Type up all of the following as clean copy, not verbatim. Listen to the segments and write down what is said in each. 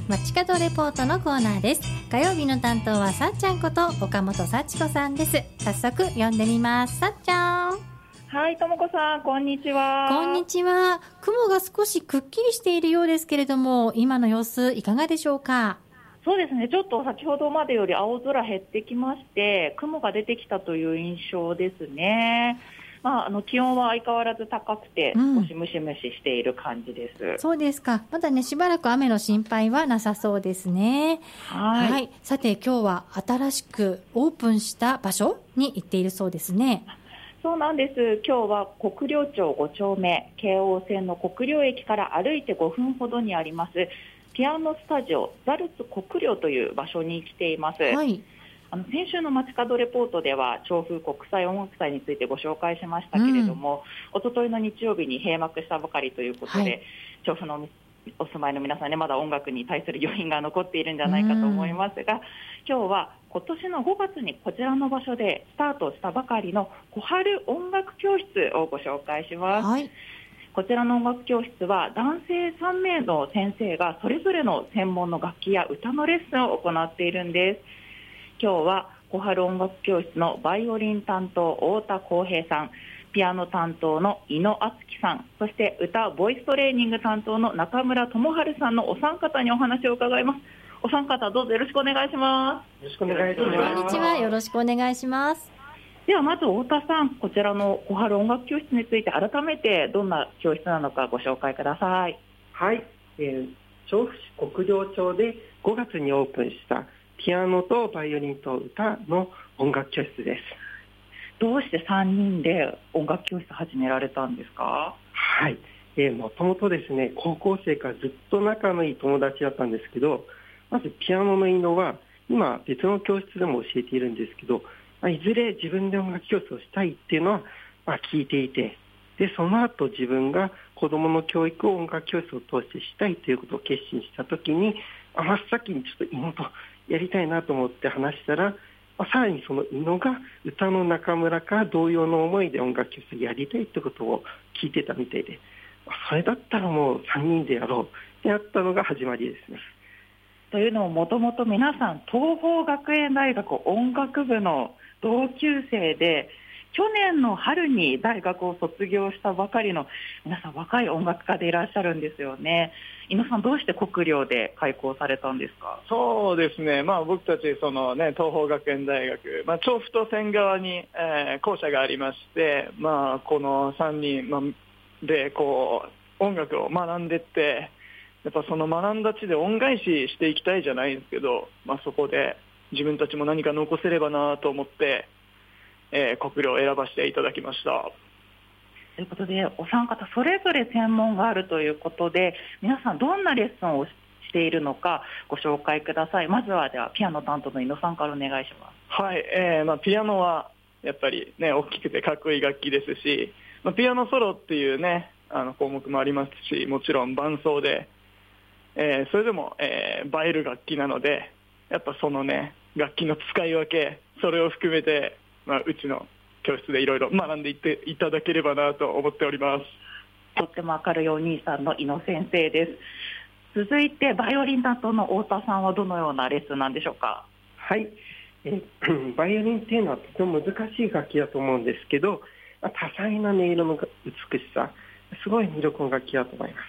街角レポートのコーナーです。火曜日の担当はさっちゃんこと岡本幸子さんです。早速読んでみます。さっちゃん。 はい、ともこさん、こんにちは。 こんにちは。雲が少しくっきりしているようですけれども、今の様子いかがでしょうか？ そうですね、ちょっと先ほどまでより青空減ってきまして、雲が出てきたという印象ですね。気温は相変わらず高くて、少しムシムシしている感じです。 そうですか。まだね、しばらく雨の心配はなさそうですね。はい。さて、今日は新しくオープンした場所に行っているそうですね。 そうなんです。今日は国領町5丁目、京王線の国領駅から歩いて5分ほどにありますピアノスタジオザルツ国領という場所に来ています。 はい。 先週の街角レポートでは調布国際音楽祭についてご紹介しましたけれども、おとといの日曜日に閉幕したばかりということで、調布のお住まいの皆さんね、まだ音楽に対する余韻が残っているんじゃないかと思いますが、今日は今年の5月にこちらの場所でスタートしたばかりの小春音楽教室をご紹介します。はい。こちらの音楽教室は男性3名の先生がそれぞれの専門の楽器や歌のレッスンを行っているんです。今日は小春音楽教室のバイオリン担当太田康平さん、ピアノ担当の井野敦樹さん、そして歌ボイストレーニング担当の中村智春さんのお三方にお話を伺います。お三方どうぞよろしくお願いします。 よろしくお願いします。 こんにちは、よろしくお願いします。 ではまず太田さん、こちらの小春音楽教室について改めてどんな教室なのかご紹介ください。 はい、調布市国領町で5月にオープンしたピアノとバイオリンと歌の音楽教室です。 どうして3人で音楽教室始められたんですか？ はい、もともとですね、高校生からずっと仲のいい友達だったんですけど、まずピアノの井野は今別の教室でも教えているんですけど、いずれ自分で音楽教室をしたいっていうのは聞いていて、でその後自分が子どもの教育を音楽教室を通してしたいということを決心したときに、真っ先にちょっと井野とやりたいなと思って話したら、さらにその井野が歌の中村から同様の思いで音楽教室をやりたいということを聞いてたみたいで、それだったらもう3人でやろうってやったのが始まりですね。 というのも、もともと皆さん東邦学園大学音楽部の同級生で、去年の春に大学を卒業したばかりの皆さん若い音楽家でいらっしゃるんですよね。井野さん、どうして国領で開校されたんですか？ そうですね、僕たち東邦学園大学、調布と仙川に、校舎がありまして、この3人、で音楽を学んでって、やっぱその学んだ地で恩返ししていきたいじゃないんですけど、そこで自分たちも何か残せればなと思って、国領を選ばせていただきました。 ということで、お三方それぞれ専門があるということで、皆さんどんなレッスンをしているのかご紹介ください。まずはではピアノ担当の井野さんからお願いします。 はい、ピアノはやっぱりね、大きくてかっこいい楽器ですし、ピアノソロっていうね項目もありますし、もちろん伴奏で、それでも、映える楽器なので、やっぱそのね楽器の使い分け、それを含めて、うちの教室でいろいろ学んでいっていただければなと思っております。 とっても明るいお兄さんの井野先生です。続いてバイオリン担当の太田さんはどのようなレッスンなんでしょうか？ はい、バイオリンっていうのはとても難しい楽器だと思うんですけど、多彩な音色の美しさ、すごい魅力の楽器だと思います。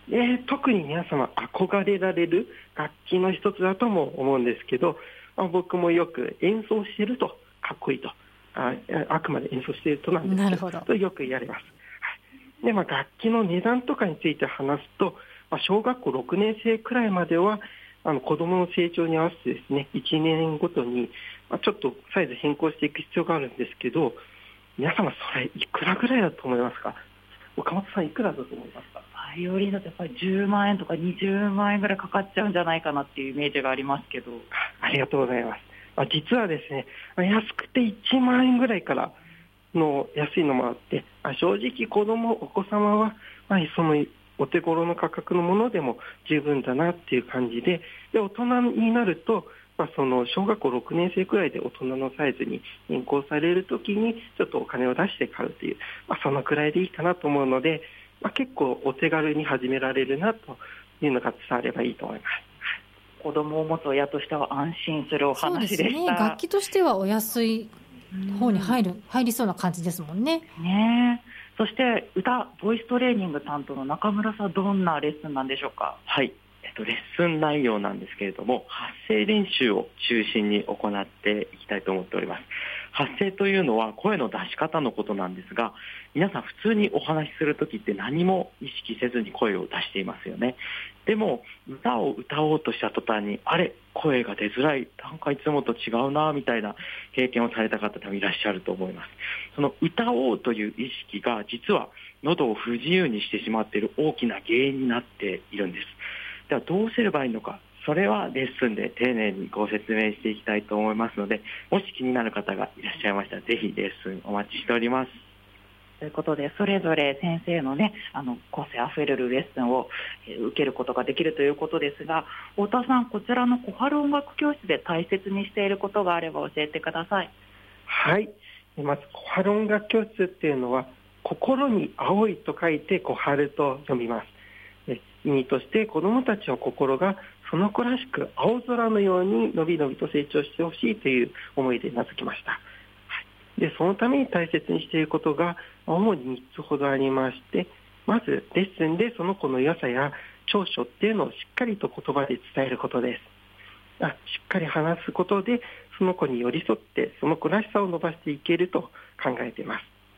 で特に皆様憧れられる楽器の一つだとも思うんですけど、僕もよく演奏しているとかっこいいと、あくまで演奏しているとなんですけどとよく言われます。で楽器の値段とかについて話すと、小学校6年生くらいまでは子どもの成長に合わせてですね、1年ごとにちょっとサイズ変更していく必要があるんですけど、皆様それいくらぐらいだと思いますか？岡本さんいくらだと思いますか？ バイオリンだとやっぱり10万円とか20万円ぐらいかかっちゃうんじゃないかなっていうイメージがありますけど。 ありがとうございます。実はですね、安くて1万円ぐらいからの安いのもあって、正直お子様は、そのお手頃の価格のものでも十分だなっていう感じで、大人になると、その小学校6年生くらいで大人のサイズに変更されるときにちょっとお金を出して買うという、そのくらいでいいかなと思うので、結構お手軽に始められるなというのが伝わればいいと思います。 子供を持つ親としては安心するお話でした。 そうですね、楽器としてはお安い方に入りそうな感じですもんね。 ねえ。そしてボイストレーニング担当の中村さん、どんなレッスンなんでしょうか？ はい、レッスン内容なんですけれども、発声練習を中心に行っていきたいと思っております。発声というのは声の出し方のことなんですが、皆さん普通にお話しするときって何も意識せずに声を出していますよね。でも歌を歌おうとした途端に、あれ声が出づらい、なんかいつもと違うなみたいな経験をされた方もいらっしゃると思います。その歌おうという意識が実は喉を不自由にしてしまっている大きな原因になっているんです。ではどうすればいいのか、それはレッスンで丁寧にご説明していきたいと思いますので、もし気になる方がいらっしゃいましたら、ぜひレッスンお待ちしております。 ということで、それぞれ先生のね、個性あふれるレッスンを受けることができるということですが、太田さん、こちらの小春音楽教室で大切にしていることがあれば教えてください。 はい、まず小春音楽教室っていうのは、心に青いと書いて小春と読みます。意味として、子どもたちの心がその子らしく青空のようにのびのびと成長してほしいという思いで名付けました。で、そのために大切にしていることが主に3つほどありまして、まずレッスンでその子の良さや長所っていうのをしっかりと言葉で伝えることです。しっかり話すことでその子に寄り添ってその子らしさを伸ばしていけると考えています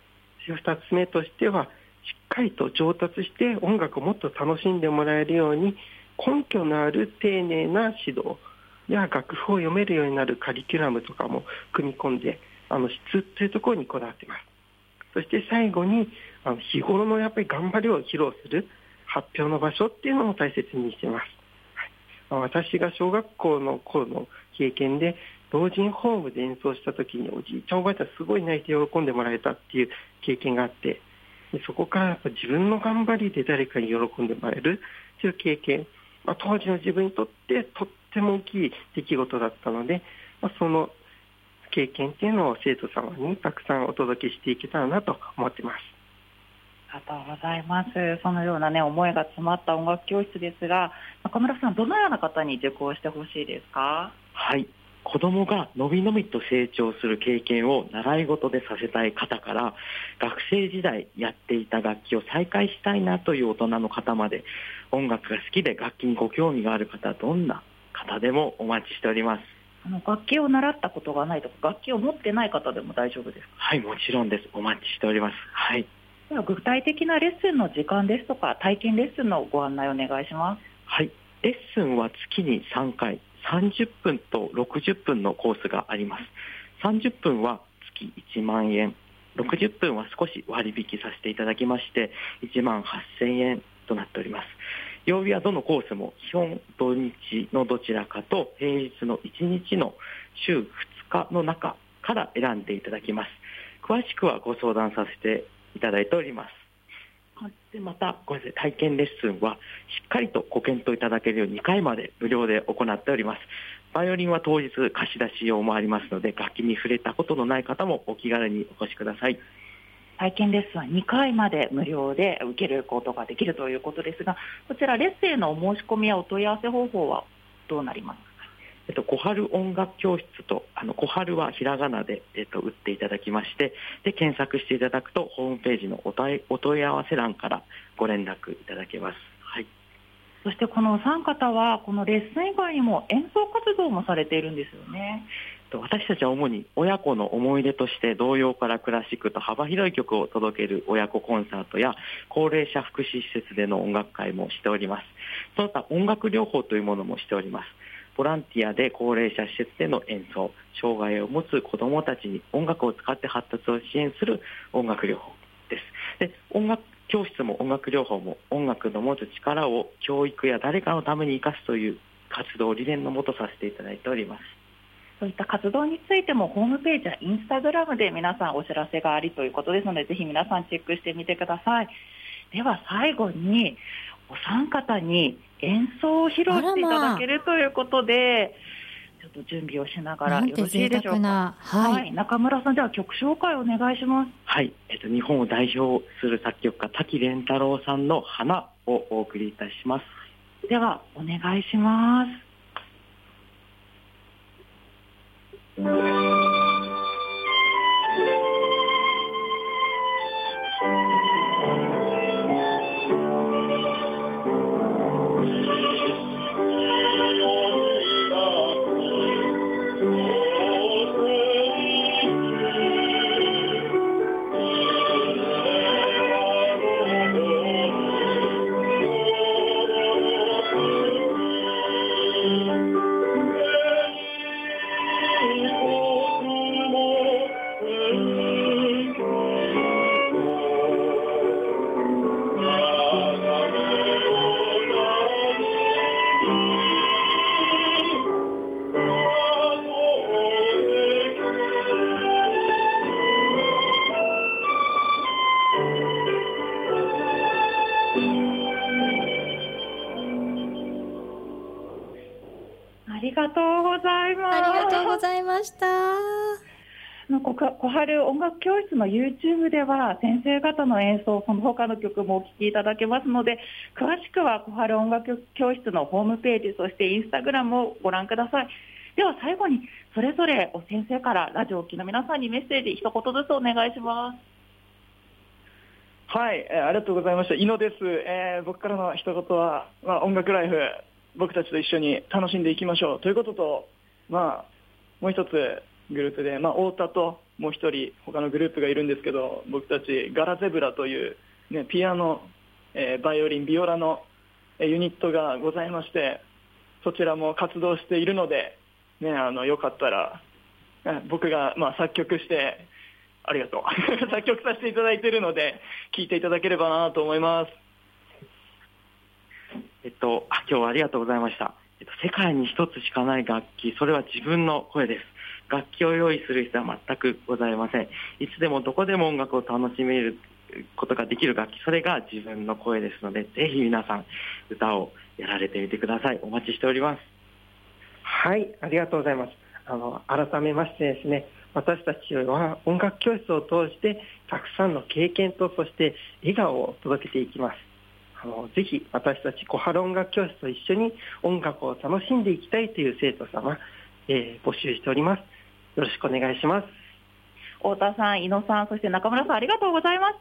。2つ目としては、しっかりと上達して音楽をもっと楽しんでもらえるように、根拠のある丁寧な指導や楽譜を読めるようになるカリキュラムとかも組み込んで、質というところにこだわっています。そして最後に日頃のやっぱり頑張りを披露する発表の場所っていうのも大切にしています。私が小学校の頃の経験で、老人ホームで演奏した時におじいちゃんおばあちゃんすごい泣いて喜んでもらえたっていう経験があって、そこからやっぱ自分の頑張りで誰かに喜んでもらえるという経験、当時の自分にとってとっても大きい出来事だったので、その経験っていうのを生徒様にたくさんお届けしていけたらなと思っています。 ありがとうございます。そのようなね、思いが詰まった音楽教室ですが、中村さん、どのような方に受講してほしいですか？ はい、子どもがのびのびと成長する経験を習い事でさせたい方から、学生時代やっていた楽器を再開したいなという大人の方まで、音楽が好きで楽器にご興味がある方、どんな方でもお待ちしております。 楽器を習ったことがないとか、楽器を持ってない方でも大丈夫ですか？ はい、もちろんです。お待ちしております。はい。 では具体的なレッスンの時間ですとか、体験レッスンのご案内をお願いします。 はい、レッスンは月に3回、30分と60分のコースがあります。30分は月1万円、60分は少し割引させていただきまして1万8000円となっております。曜日はどのコースも基本土日のどちらかと平日の1日の週2日の中から選んでいただきます。詳しくはご相談させていただいております。でまた体験レッスンはしっかりとご検討いただけるよう2回まで無料で行っております。バイオリンは当日貸し出し用もありますので、楽器に触れたことのない方もお気軽にお越しください。 体験レッスンは2回まで無料で受けることができるということですが、こちらレッスンへのお申し込みやお問い合わせ方法はどうなりますか？ 小春音楽教室と小春はひらがなで、打っていただきまして、で検索していただくとホームページのお問い合わせ欄からご連絡いただけます。はい。 そしてこのお三方はこのレッスン以外にも演奏活動もされているんですよね。 私たちは主に親子の思い出として童謡からクラシックと幅広い曲を届ける親子コンサートや高齢者福祉施設での音楽会もしております。その他音楽療法というものもしております。ボランティアで高齢者施設での演奏、障害を持つ子どもたちに音楽を使って発達を支援する音楽療法です。で、音楽教室も音楽療法も音楽の持つ力を教育や誰かのために生かすという活動を理念のもとさせていただいております。 そういった活動についてもホームページやインスタグラムで皆さんお知らせがありということですので、ぜひ皆さんチェックしてみてください。では最後にお三方に演奏を披露していただけるということで、ちょっと準備をしながらよろしいでしょうか。はい、中村さん、では曲紹介お願いします。 はい、日本を代表する作曲家滝廉太郎さんの花をお送りいたします。 ではお願いします。 ありがとうございます。 ありがとうございました。 小春音楽教室の YouTube では先生方の演奏、その他の曲もお聴きいただけますので、詳しくは小春音楽教室のホームページ、そしてインスタグラムをご覧ください。では最後にそれぞれ先生からラジオを聴きの皆さんにメッセージ一言ずつお願いします。 はい、ありがとうございました。井野です。僕からの一言は、音楽ライフ、僕たちと一緒に楽しんでいきましょうということと、もう一つグループで、太田ともう一人他のグループがいるんですけど、僕たちガラゼブラという、ピアノ、バイオリン、ビオラのユニットがございまして、そちらも活動しているので、よかったら僕が作曲してありがとう作曲させていただいているので聴いていただければなと思います。 今日はありがとうございました。世界に一つしかない楽器、それは自分の声です。楽器を用意する必要は全くございません。いつでもどこでも音楽を楽しめることができる楽器、それが自分の声ですので、ぜひ皆さん歌をやられてみてください。お待ちしております。 はい、ありがとうございます。改めましてですね、私たちは音楽教室を通してたくさんの経験と、そして笑顔を届けていきます。ぜひ私たち小春音楽教室と一緒に音楽を楽しんでいきたいという生徒様、募集しております。よろしくお願いします。 太田さん、井野さん、そして中村さん、ありがとうございました。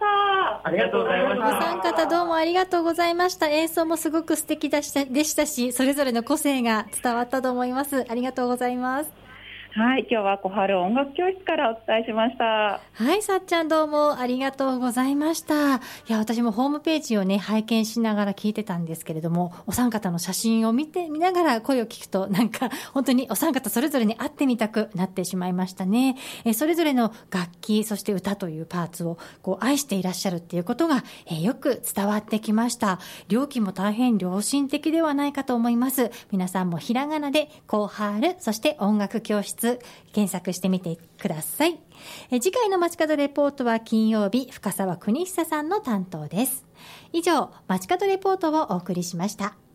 ありがとうございました。 お三方どうもありがとうございました。演奏もすごく素敵でしたし、それぞれの個性が伝わったと思います。ありがとうございます。 はい、今日は小春音楽教室からお伝えしました。 はい、さっちゃんどうもありがとうございました。いや、私もホームページをね、拝見しながら聞いてたんですけれども、お三方の写真を見ながら声を聞くと、本当にお三方それぞれに会ってみたくなってしまいましたね。それぞれの楽器、そして歌というパーツを愛していらっしゃるっていうことが、よく伝わってきました。料金も大変良心的ではないかと思います。皆さんもひらがなで小春、そして音楽教室検索してみてください。次回の街角レポートは金曜日、深澤邦久さんの担当です。以上、街角レポートをお送りしました。